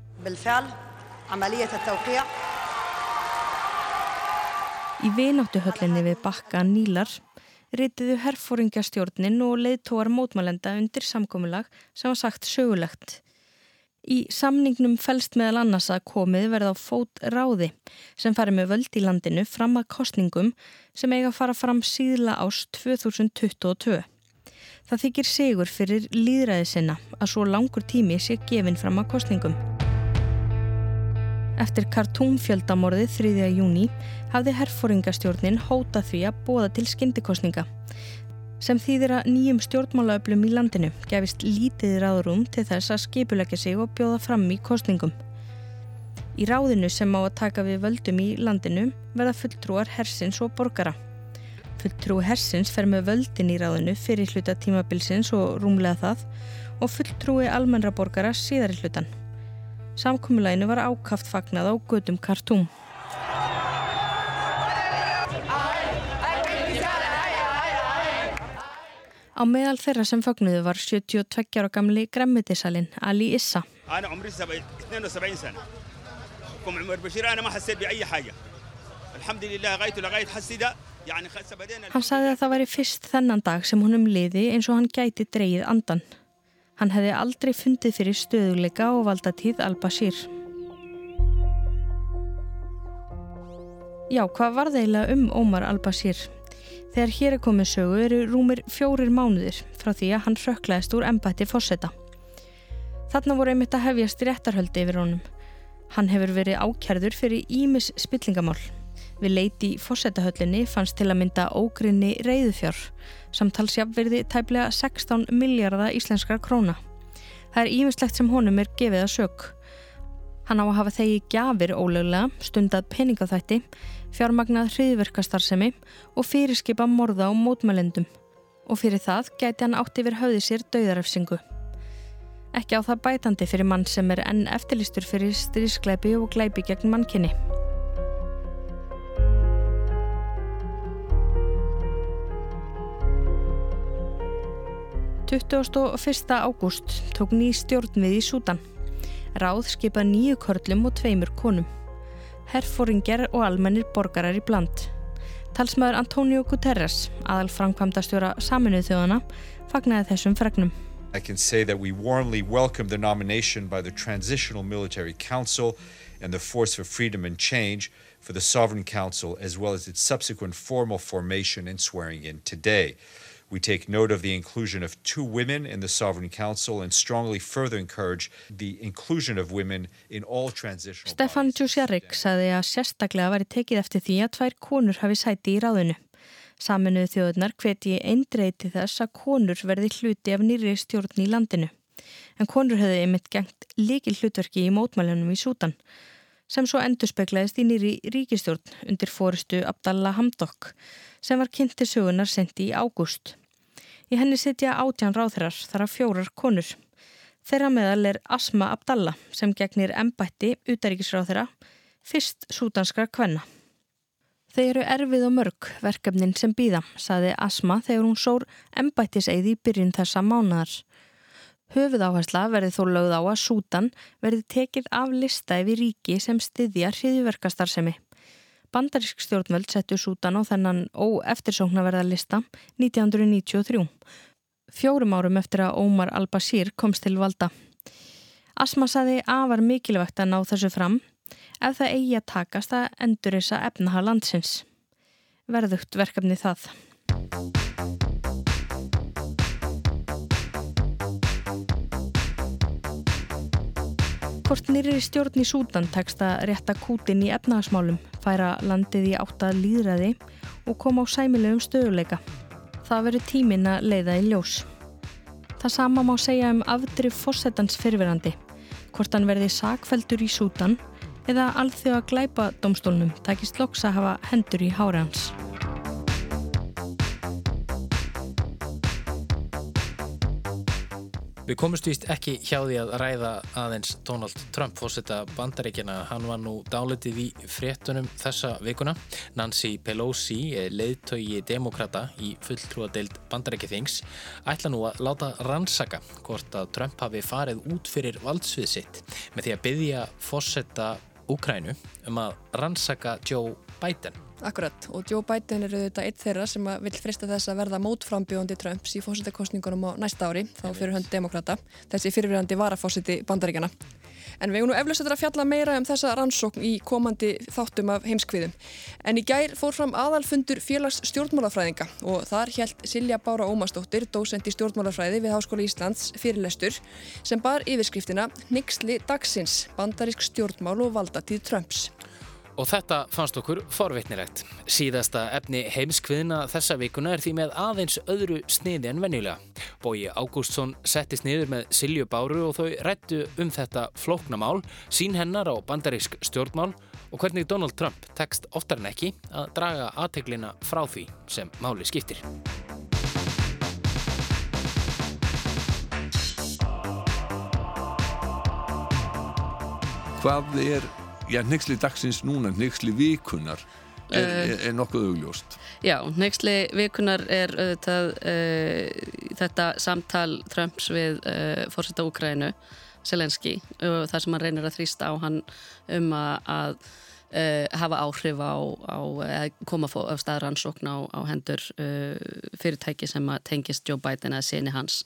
S13: Í vináttuhöllinni við bakka Nílar rituðu herforingjastjórnin og leiðtogar mótmælenda undir samkomulag sem var sagt sögulegt. Í samningnum felst meðal annars að komið verða á fót ráði sem fari með völd í landinu fram að kosningum sem eiga að fara fram síðla árs tvö þúsund tuttugu og tvö. Það þykir sigur fyrir lýðræði sinna að svo langur tími sé gefinn fram að kosningum. Eftir Khartoum fjöldamorðið þriðja júní hafði herforingastjórnin hótað því að boða til skyndikosninga, sem þýðir að nýjum stjórnmálaöflum í landinu gefist lítið ráðrúm til þess að skipuleggja sig og bjóða fram í kosningum. Í ráðinu sem á að taka við völdum í landinu verða fulltrúar hersins og borgara. Fulltrúi hersins fer með völdin í ráðinu fyrir hluta tímabilsins og rúmlega það og fulltrúi almennra borgara síðari hlutan. Samkomulaginu var ákaft fagnað á götum Khartoum. Á meðal þeirra sem fagnuðu var sjötíu og tveggja ára gamli grænmetissalinn Ali Issa.
S18: أنا عمري اثنين وسبعين سنة. كم عمر بشير أنا ما حسيت بأي حاجة. الحمد لله غايت لغاية حسيدا يعني خاصة بدينا.
S13: Hann sagði að það væri fyrst þennan dag sem honum liði eins og hann gæti dregið andan. Hann hefði aldrei fundið fyrir stöðugleika og valdatíð al-Bashir. Já, hvað var það eiginlega um Omar al-Bashir? Þegar hér er komið sögu eru rúmir fjórir mánuðir frá því að hann hrökklaðist úr embætti forseta. Þarna voru einmitt að hefjast réttarhöldi yfir honum. Hann hefur verið ákærður fyrir ýmis spillingamál. Við leit í forsetahöllinni fannst til að mynda ógrynni reiðufjár, samtalsjafnvirði tæplega sextán milljarða íslenskra króna. Það er ýmislegt sem honum er gefið að sök. Hann á að hafa þegið gjafir ólöglega, stundað peningaþvætti, fjármagnað hryðjuverkastarfsemi og fyrirskipa morða á mótmælendum. Og fyrir það gæti hann átt yfir höfði sér dauðarefsingu. Ekki á það bætandi fyrir mann sem er enn eftirlýstur fyrir stríðsglæpi og glæpi gegn mannkyni. tuttugasta og fyrsta ágúst tók ný stjórn við í Súdan. Ráð skipa níu körlum og tveimur konum. Herforingjar og almennir borgarar í bland. Talsmaður Antonio Guterres, aðalframkvæmdastjóra Sameinuðu þjóðanna, fagnaði þessum fregnum.
S19: I can say that we warmly welcome the nomination by the Transitional Military Council and the Force for Freedom and Change for the Sovereign Council, as well as its subsequent formal formation and swearing in today. We take note of the inclusion of two women in the Sovereign Council and strongly further encourage the inclusion of women in all transitional
S13: Stefan Djušarić sagði að sérstaklega væri tekið eftir því að tvær konur hafi sæti í ráðinu. Sameinuðu þjóðirnar hvetji eindregið til þess að konur verði hluti af nýrri stjórn í landinu. En konur hefði einmitt gegnt lykil hlutverki í mótmælunum í Súdan, sem svo endurspeglaðist í nýrri ríkisstjórn undir forystu Abdallah Hamdok, sem var kynnt til sögunar seint í ágúst. Í henni sitja átján ráðherrar, þar af fjórar konur. Þeirra meðal er Asma Abdallah, sem gegnir embætti utanríkisráðherra, fyrst súdanskra kvenna. Þau eru erfið og mörg verkefnin sem bíða, sagði Asma þegar hún sór embættiseið í byrjun þessa mánaðar. Höfuðáhersla verði þó lögð á að Súdan verði tekið af lista yfir ríki sem styðja hryðjuverkastarfsemi. Bandarísk stjórnvöld settu Súdan á þennan óeftirsóknarverða lista nítján hundruð níutíu og þrjú. Fjórum árum eftir að Omar al-Bashir komst til valda. Asma sagði afar mikilvægt að ná þessu fram ef það eigi að takast að endurreisa efnahag landsins. Verðugt verkefni það. Hvort nýrri stjórn í Súdan tekst að rétta kútin í efnahagsmálum, færa landið í átt að lýðræði og koma á sæmilegum stöðuleika. Það verður tíminn að leiða í ljós. Það sama má segja um afdrif forsetans fyrrverandi, hvort hann verði sakfelldur í Súdan eða alþjóða glæpadómstólnum takist loks að hafa hendur í hári hans.
S6: Við komumst víst ekki hjá því að ræða aðeins Donald Trump, forseta Bandaríkjanna. Hann var nú dálítið í fréttunum þessa vikuna. Nancy Pelosi, leiðtogi demókrata í fulltrúadeild Bandaríkjaþings, ætla nú að láta rannsaka hvort að Trump hafi farið út fyrir valdsvið sitt með því að biðja forseta Úkraínu um að rannsaka Joe Biden.
S7: Akkurat, og Joe Biden er auðvitað einn þeirra sem að vill freista þess að verða mótframbjóðandi Trumps í forsetakosningunum á næsta ári, þá fyrir hönd demokrata, þessi fyrirverandi varaforseti Bandaríkjanna. En við eigum nú eflaust að fjalla meira um þessa rannsókn í komandi þáttum af heimskviðum. En í gær fór fram aðalfundur félags stjórnmálafræðinga og þar hélt Silja Bára Ómarsdóttir, dósent í stjórnmálafræði við Háskóla Íslands, fyrirlestur sem bar yfirskriftina Hneyksli dagsins, bandarísk stjórnmál og valdatíð Trumps.
S6: Og þetta fannst okkur forvitnilegt. Síðasta efni heimskviðna þessa vikuna er því með aðeins öðru sniði en venjulega. Bogi Ágústsson settist niður með Silju Báru og þau ræddu um þetta flóknamál, sín hennar á bandarísk stjórnmál og hvernig Donald Trump tekst oftar en ekki að draga athyglina frá því sem máli skiptir.
S14: Hvað er, já, hneyksli dagsins núna, hneyksli vikunar, er, er, er nokkuð augljóst?
S20: Já, hneyksli vikunar er auðvitað uh, þetta samtal Trumps við uh, forseta Úkraínu, Zelenski, og það sem hann reynir að þrýsta á hann um að, að uh, hafa áhrif á, á að koma á stað rannsókn á, á hendur uh, fyrirtæki sem að tengist Joe Biden eða syni hans.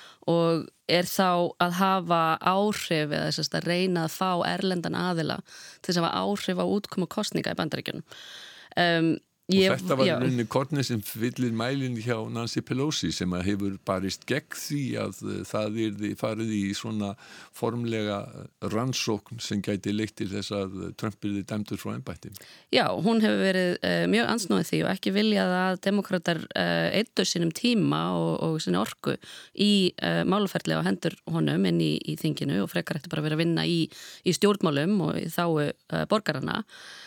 S20: Og er þá að hafa áhrif eða þess að reyna að fá erlendan aðila til þess að hafa áhrif á útkomu kosninga í Bandaríkjunum. Um, ég,
S14: og þetta var
S20: já.
S14: rauninni kornið sem fyllir mælinn hjá Nancy Pelosi sem að hefur barist gegn því að það yrði farið í svona formlega rannsókn sem gæti leitt til þess að Trump yrði dæmdur frá embætti.
S20: Já, hún hefur verið uh, mjög andsnúið því og ekki viljað að demokratar uh, eyddu sínum tíma og, og sinni orku í uh, málaferli á hendur honum inn í, í þinginu og frekar eftir bara verið að vinna í, í stjórnmálum og í þáu uh, borgarana.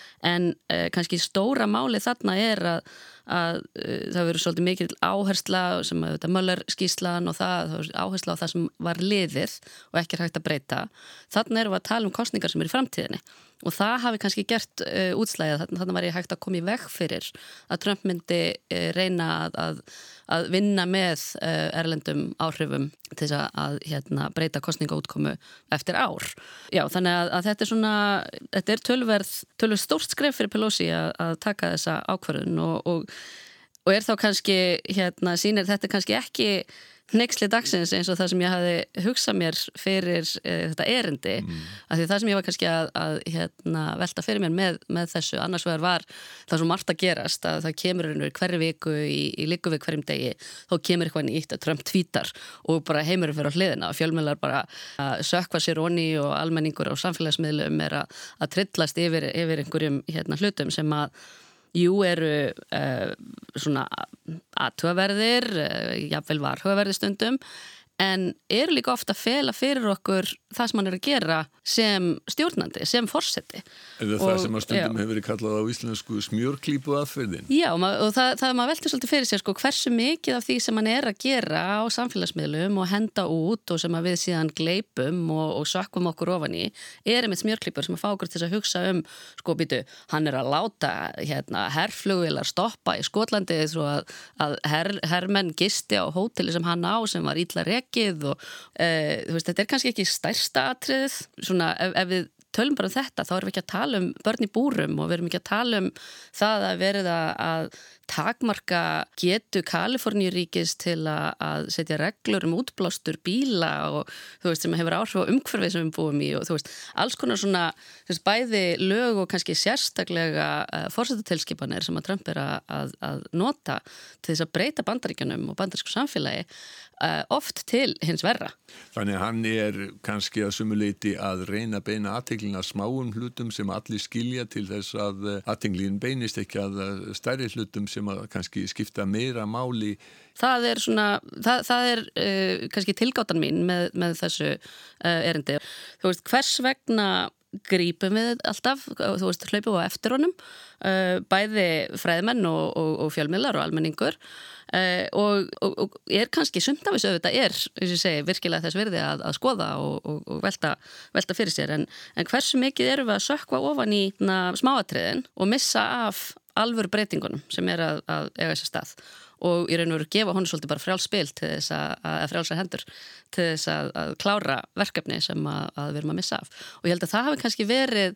S20: En uh, kannski stóra máli þarna er að, að uh, það verður svolítið mikil áhersla sem að þetta Mueller skýrslan og það, það áhersla á það sem var liðið og ekki er hægt að breyta. Þarna erum við að tala um kosningar sem eru í framtíðinni og það hafi kannski gert uh, útslæðið, þarna, þarna var ég hægt að koma í veg fyrir að Trump myndi uh, reyna að, að, að vinna með uh, erlendum áhrifum til þess að, að hérna, breyta kosningaútkomu eftir ár. Já, þannig að, að þetta er svona, þetta er tölverð, tölverð stórt skref fyrir Pelosi að, að taka þessa ákvörðun og, og, og er þá kannski, hérna, sýnir þetta kannski ekki hneyksli dagsins eins og það sem ég hafði hugsað mér fyrir e, þetta erindi, mm. af því það sem ég var kannski að, að hérna, velta fyrir mér með, með þessu, annars vegar var það svo margt að gerast að það kemur hverju viku í, í líku við hverjum degi, þá kemur eitthvað nýtt að Trump tvítar og bara heimurinn fyrir á hliðina og fjölmiðlar bara að sökva sér onni og almenningur á samfélagsmiðlum er að, að trillast yfir, yfir einhverjum hérna, hlutum sem að jú eru uh, svona athugaverðir, uh, jafnvel varhugaverðir stundum, en eru líka ofta að fela fyrir okkur það sem hann er að gera sem stjórnandi, sem forseti.
S14: Eða það sem að stundum já. hefur verið kallað á íslensku smjörklípu aðferðin.
S20: Já, og, og það, það maður veltur svolítið fyrir sér sko, hversu mikið af því sem hann er að gera á samfélagsmiðlum og henda út og sem að við síðan gleipum og, og sökkum okkur ofan í, er einmitt smjörklípur sem að fá okkur til að hugsa um, sko býtu, hann er að láta hérna, herflugvélar stoppa í Skotlandi svo að, að her, hermenn gisti á hóteli sem hann á sem var illa rekið og e, þú veist, þetta er kannski ekki stærsta atriðið, svona ef, ef við tölum bara um þetta, þá erum við ekki að tala um börn í búrum og við erum ekki að tala um það að verið að takmarka getu Kaliforníuríkis til að, að setja reglur um útblástur bíla og þú veist, sem hefur áhrif á umhverfið sem við búum í og þú veist, alls konar svona þú veist, bæði lög og kannski sérstaklega uh, forsetatilskipanir sem að Trump er að, að, að nota til þess að breyta Bandaríkjunum og bandarísku samfélagi uh, oft til hins verra.
S14: Þannig að hann er kannski að sumuleyti að reyna að beina athyglinna smáum hlutum sem allir skilja til þess að athyglin beinist ekki að stærri hlutum sem að kannski skipta meira máli.
S20: Það er svona, það, það er uh, kannski tilgáttan mín með, með þessu uh, erindi. Þú veist, hvers vegna grípum við alltaf, þú veist, hlaupum á eftir honum, uh, bæði fræðmenn og, og, og fjölmiðlar og almenningur uh, og, og, og er kannski sumt af þessu auðvitað er, eins og ég segi, virkilega þess virði að, að skoða og, og, og velta, velta fyrir sér, en, en hversu mikið erum við að sökkva ofan í na, smáatriðin og missa af alvöru breytingunum sem er að, að eiga þessi stað og í raun og veru gefa honum svolítið bara frjáls spil til þess að, að frjálsa hendur til þess að, að klára verkefni sem að, að við erum að missa af og ég held að það hafi kannski verið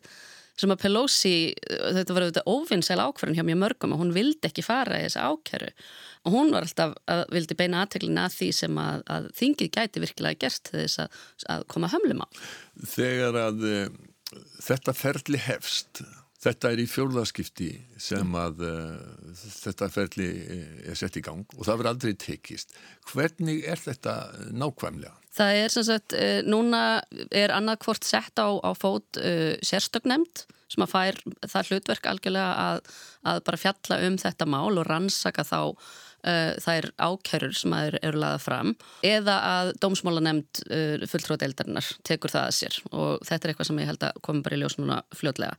S20: sem að Pelosi, þetta var auðvitað óvinnsæl ákvörðun hjá mjög mörgum og hún vildi ekki fara í þessi ákæru og hún var alltaf, að, vildi beina athyglinni að því sem að, að þingið gæti virkilega gert til þess að, að koma hömlum á.
S14: Þegar að e, þetta ferli hefst, þetta er í fjórðaskipti sem að e, þetta ferli er sett í gang og það verður aldrei tekist. Hvernig er þetta nákvæmlega?
S20: Það er sem sagt, núna er annað hvort sett á, á fót uh, sérstöknefnd sem að fær það hlutverk algjörlega að, að bara fjalla um þetta mál og rannsaka þá uh, þær ákærur sem að eru lagða fram eða að dómsmálanemnd uh, fulltrúadeildarinnar tekur það að sér og þetta er eitthvað sem ég held að komi bara í ljós núna fljótlega.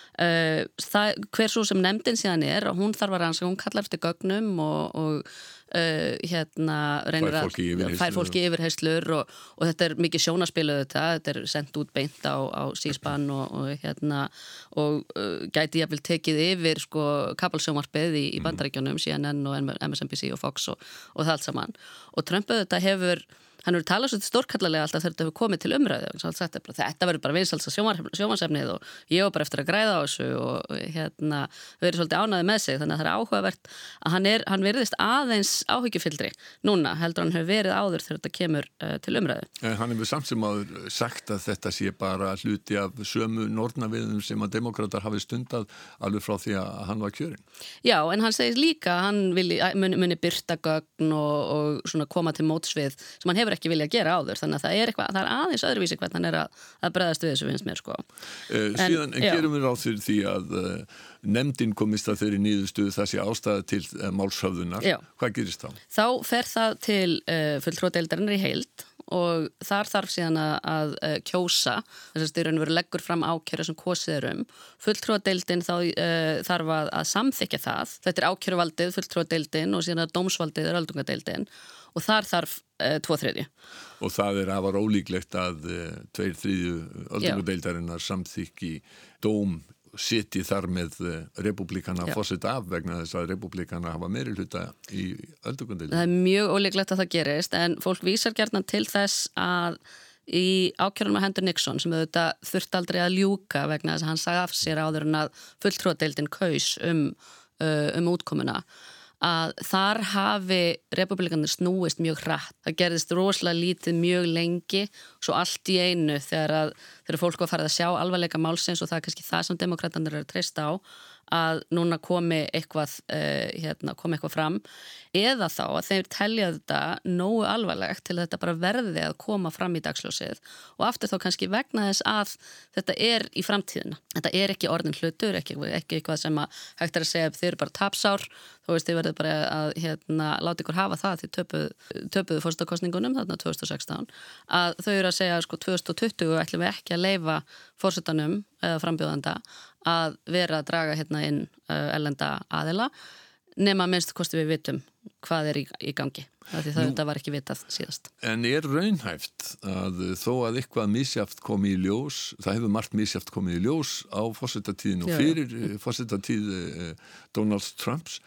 S20: Uh, það, hver svo sem nefndin síðan er og hún þarf að rannsaka, hún kallar eftir gögnum og, og uh, hérna reynir
S14: að
S20: fær fólki yfirheyslur og, og þetta er mikið sjónaspiluð þetta, þetta er sendt út beint á, á C-SPAN og, og hérna og uh, gæti jafnvel tekið yfir sko kabalsjónvarpið í, í Bandaríkjunum, C N N og M S N B C og Fox og, og það allt saman og Trump þetta hefur hann hefur talað svo stórkallarlega alltaf þegar þetta hefur komið til umræðu og sagt, þetta verður bara vinsælsa sjónvarsefnið og ég var bara eftir að græða á þessu og hérna verið svolítið ánæði með sig þannig að það er áhugavert að hann, er, hann verðist aðeins áhyggjufyldri núna heldur hann hefur verið áður þegar þetta kemur uh, til umræðu.
S14: En hann hefur samt sem áður sagt að þetta sé bara hluti af sömu nornaviðum sem að demókratar hafi stundað alveg frá því að hann var kjörinn.
S20: Já, en hann segir líka að hann vilji, muni, muni byrta gögn og, og svona koma til mótsvið sem hann hefur ekki vilja gera áður, þannig að það er eitthvað, það er aðeins öðruvísi hvernig hann er að, að bregðast við þessu finnst mér sko.
S14: Eh, síðan en, gerum við ráð fyrir því að uh, nefndin komist að þeirri niðurstöðu það sé ástæða til uh, málshöfðunar. Já. Hvað gerist þá?
S20: Þá fer það til uh, fulltrúadeildarinnar í heild og þar þarf síðan að, að uh, kjósa, þess að styrun verður leggur fram ákæru sem kosið er um. Fulltrúadeildin þá uh, þarf að, að samþykja það. Þetta er ákæruvaldið, fulltrúadeildin og síðan að dómsvaldið er öldungadeildin og þar þarf uh, tvo þriðju.
S14: Og það er afar ólíklegt að uh, tveir þriðju öldungadeildarinnar samþykki dóm sitji þar með uh, republikana forseta af vegna þess að republikana hafa meiri hluta í öldungadeildinni.
S20: Það er mjög ólíklegt að það gerist en fólk vísar gjarnan til þess að í ákjörunum að hendur Nixon sem auðvitað þurft aldrei að ljúka vegna þess að hann sagði af sér áður en að fulltrúadeildin kaus um, uh, um útkomuna að þar hafi republikanir snúist mjög hratt. Það gerðist rosalega lítið mjög lengi svo allt í einu þegar, að, þegar fólk var farið að sjá alvarleika málsins og það er kannski það sem demokratarnir eru að treysta á að núna komi eitthvað, uh, hérna, komi eitthvað fram eða þá að þeir telja þetta nógu alvarlegt til að þetta bara verði að koma fram í dagsljósið og aftur þá kannski vegna þess að þetta er í framtíðina. Þetta er ekki orðin hlutur, ekki, ekki eitthvað sem að hægt er að segja þeir eru bara tapsár, þú veist þið verður bara að hérna, láta ykkur hafa það því töpuð, töpuðu forsetakosningunum þarna tvö þúsund og sextán að þau eru að segja sko tvö þúsund og tuttugu ætlum við ekki að leyfa forsetanum eða frambjóðanda að vera að draga hérna inn uh, erlenda aðila nema minnst kosti við vitum hvað er í, í gangi. Því það Nú, var ekki vitað síðast.
S14: En er raunhæft að þó að eitthvað misjaft komi í ljós, það hefur margt misjaft komið í ljós á forsetatíðin og fyrir forsetatíð uh, Donald Trumps,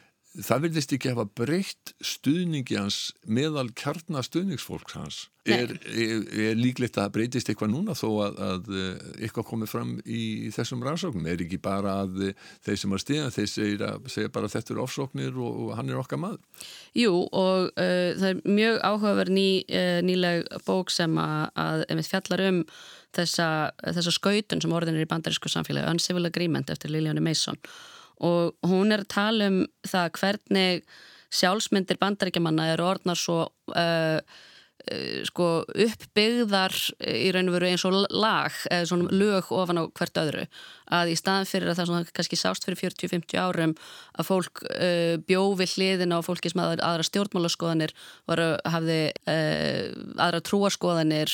S14: það virðist ekki hafa breytt stuðningi hans meðal kjarnastuðningsfólks hans. Er, er, er líklegt að það breytist eitthvað núna þó að, að eitthvað komið fram í þessum rannsóknum? Er ekki bara að þeir sem að stiða, þeir segja, segja bara að þetta eru ofsóknir og, og hann er okkar maður?
S20: Jú, og uh, það er mjög áhugaverð ný, uh, nýleg bók sem að, að einmitt fjallar um þessa, þessa skautun sem orðin er í bandarísku samfélagi, Uncivil Agreement eftir Lillian Mason. Og hún er að tala um það hvernig sjálfsmyndir bandaríkjamanna eru orðnar svo uh, uh, sko uppbyggðar í raun og veru eins og lag eða svona lög ofan á hvert öðru að í staðan fyrir að það svona kannski sást fyrir fjörutíu til fimmtíu árum að fólk uh, bjó við hliðina og fólki sem hafði aðra stjórnmálaskoðanir varu, hafði uh, aðra trúarskoðanir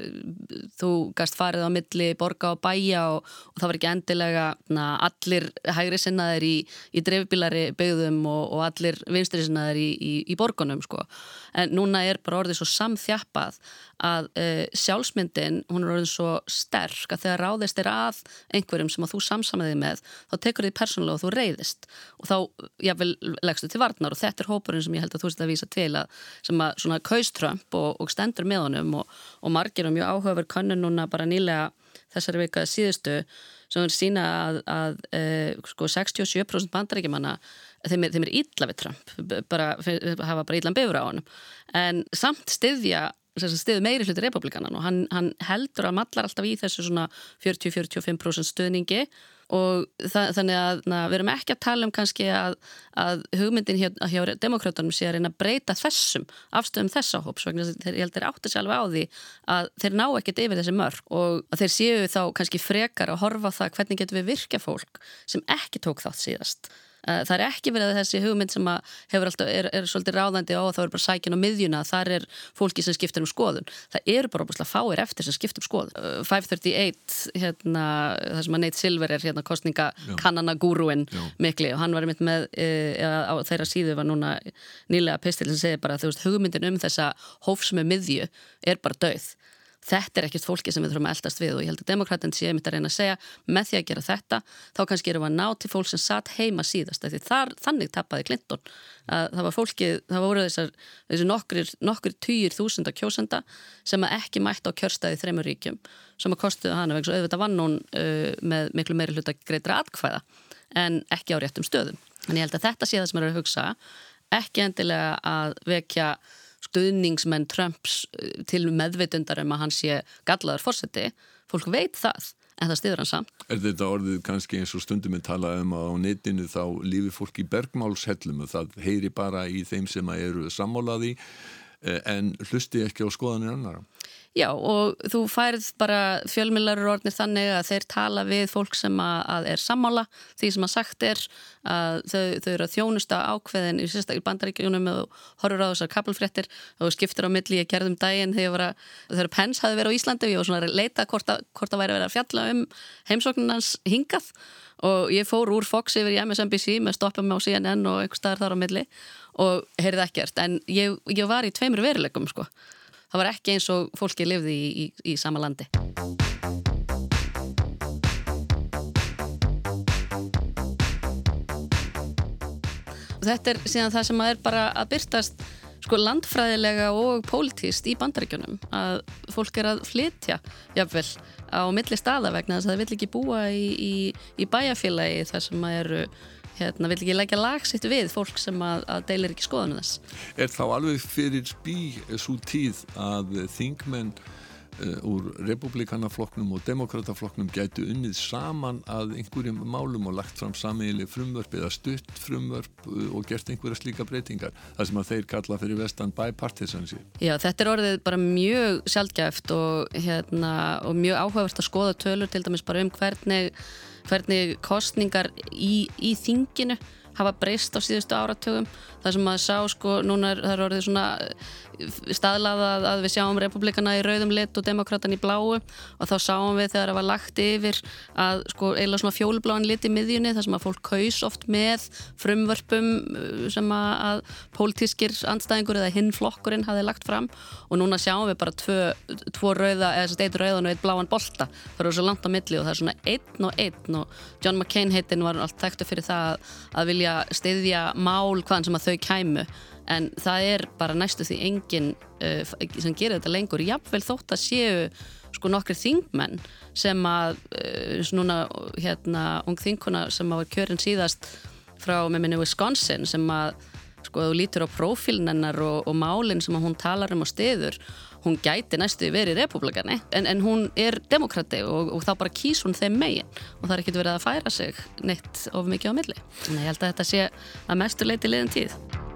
S20: uh, þú gast farið á milli borga og bæja og, og það var ekki endilega na, allir hægri sinnaðir í, í dreifbílari byggðum og, og allir vinstri sinnaðir í, í, í borgunum sko. En núna er bara orðið svo samþjappað að uh, sjálfsmyndin hún er orðin svo sterk að þegar ráðist er að einhverjum sem að þú samsamaði með, þá tekur þið persónulega og þú reiðist og þá jáfnvel leggstu til varnar og þetta er hópurinn sem ég held að þú sést að vísa til að sem að svona kaus Trump og, og stendur með honum og, og margir og mjög áhugaverð könnun núna bara nýlega þessari vikaði síðustu sem er sína að, að uh, sko sextíu og sjö prósent bandaríkjamanna þeim er, þeim er illa við Trump, bara, hafa bara illan bifur á honum, en samt styðja stiðu meiri hluti republikanan og hann, hann heldur að mallar alltaf í þessu svona fjörutíu til fjörutíu og fimm prósent stuðningi og það, þannig að na, við erum ekki að tala um kannski að, að hugmyndin hjá, hjá demokratunum sé að reyna að breyta þessum afstöðum þessa hóps, vegna þeir, ég held þeir átti sér alveg á því að þeir ná ekkert yfir þessi mörk og að þeir séu þá kannski frekar að horfa á það hvernig getum við virkja fólk sem ekki tók þátt síðast. Það er ekki verið þessi hugmynd sem að hefur alltaf, er, er svolítið ráðandi á að það er bara sækin á miðjuna, þar er fólki sem skiptir um skoðun. Það eru bara óbúslega fáir eftir sem skiptir um skoðun. five thirty-eight, hérna, það sem að Nate Silver er hérna kostningakannanagúrúin mikli og hann var einmitt með, e, á þeirra síðu var núna nýlega pistil sem segir bara að þú veist, hugmyndin um þessa hófsmu miðju er bara dauð. Þetta er ekkert fólki sem við þurfum að eldast við og ég held að demokratin sé einmitt að reyna að segja með því að gera þetta, þá kannski erum við að ná til fólk sem satt heima síðast, því þar, þannig tappaði Clinton að það var fólkið, það voru þessar, þessi nokkur, nokkur tugir þúsunda kjósenda sem að ekki mætt á kjörstæði í þremur ríkjum sem að kostuðu hana vegna svo auðvitað vann hún uh, með miklu meiri hluta greiddra atkvæða en ekki á réttum stöðum. En ég held að þetta sé það sem er að hugsa, ekki endilega að vekja stuðningsmenn Trumps til meðveitundar um að hann sé gallaður forseti, fólk veit það en það styður hann samt.
S14: Er þetta orðið kannski eins og stundum við tala um að á netinu þá lífi fólk í bergmálshellum og það heyri bara í þeim sem eru sammálaði en hlusti ekki á skoðanir annara?
S20: Já, og þú færð bara fjölmiðlar orðnir þannig að þeir tala við fólk sem að, að er sammála því sem að sagt er að þau, þau eru að þjónusta ákveðin í sérstaklega Bandaríkjunum og horfur á þessar kappalfréttir og skiptir á milli, ég gerði um daginn þegar ég var að, þegar Pence hafði verið á Íslandi og ég var svona að leita hvort að, hvort að væri að vera að fjalla um heimsóknarnas hingað og ég fór úr Fox yfir í M S N B C með stoppum á C N N og einhver staðar þar á milli og heyrði ekkert, en ég, ég var í tveimur veruleikum sko. Það var ekki eins og fólki lifði í, í, í sama landi. Og þetta er síðan það sem er bara að birtast sko landfræðilega og pólitískt í Bandaríkjunum að fólk er að flytja jafnvel á milli staða vegna þess að það vill ekki búa í, í, í bæjarfélagi þar sem að eru hérna, vill ekki leggja lag sitt við fólk sem að, að deilir ekki skoðanu þess.
S14: Er þá alveg fyrir bí svo tíð að þingmenn uh, úr republikanaflokknum og demokrataflokknum gætu unnið saman að einhverjum málum og lagt fram sameiginleg frumvörp eða stutt frumvörp uh, og gert einhverja slíka breytingar, það sem að þeir kalla fyrir vestan bipartisanship?
S20: Já, þetta er orðið bara mjög sjaldgæft og, hérna, og mjög áhugavert að skoða tölur til dæmis bara um hvernig hvernig kosningar í, í þinginu hafa breyst á síðustu áratugum. Það sem maður sá sko, núna er það orðið svona staðlað að, að við sjáum republikana í rauðum lit og demokratan í bláu og þá sáum við þegar það var lagt yfir að sko eiginlega svona fjólubláan lit í miðjunni þar sem að fólk kaus oft með frumvörpum sem að, að pólitískir andstæðingur eða hinn flokkurinn hafði lagt fram og núna sjáum við bara tvö, tvo rauða eða þess að eitt rauðan og eitt bláan bolta. Það eru svo langt á milli og það er svona einn og einn og John McCain heitinn var allt þekktur fyrir það að, að vilja styðja mál hvaðan sem að þau kæmu en það er bara næstu því enginn uh, sem gerir þetta lengur jafnvel þótt að séu sko nokkrir þingmenn sem að uh, núna hérna ung þingkona sem að var kjörin síðast frá með minni Wisconsin sem að sko þú lítur á prófílinn hennar og, og málinn sem að hún talar um og stiður hún gæti næstu verið republikani en, en hún er demokrati og, og þá bara kýs hún þeim megin og það er ekkert verið að færa sig neitt of mikið á milli. Þannig ég held að þetta sé að mestu leyti liðin tíð.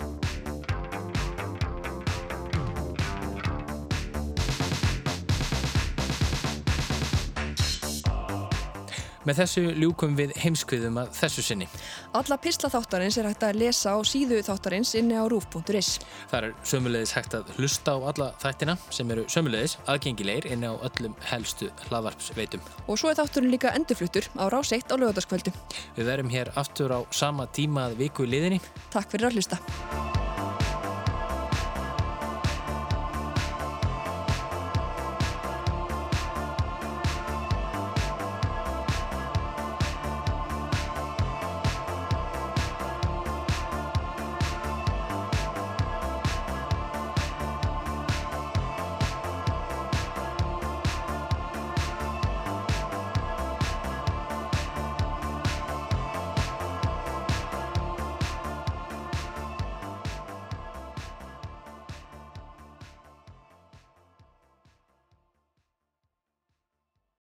S6: Með þessu ljúkum við heimskviðum að þessu sinni.
S7: Alla pistla þáttarins er hægt að lesa á síðu þáttarins inni á rúf punktur is.
S6: Það er sömuleiðis hægt að hlusta á alla þættina sem eru sömuleiðis aðgengilegir inni á öllum helstu hlaðvarpsveitum.
S7: Og svo er þátturinn líka endurfluttur á Rás eitt á laugardagskvöldi.
S6: Við verum hér aftur á sama tíma að viku í liðinni.
S7: Takk fyrir að hlusta.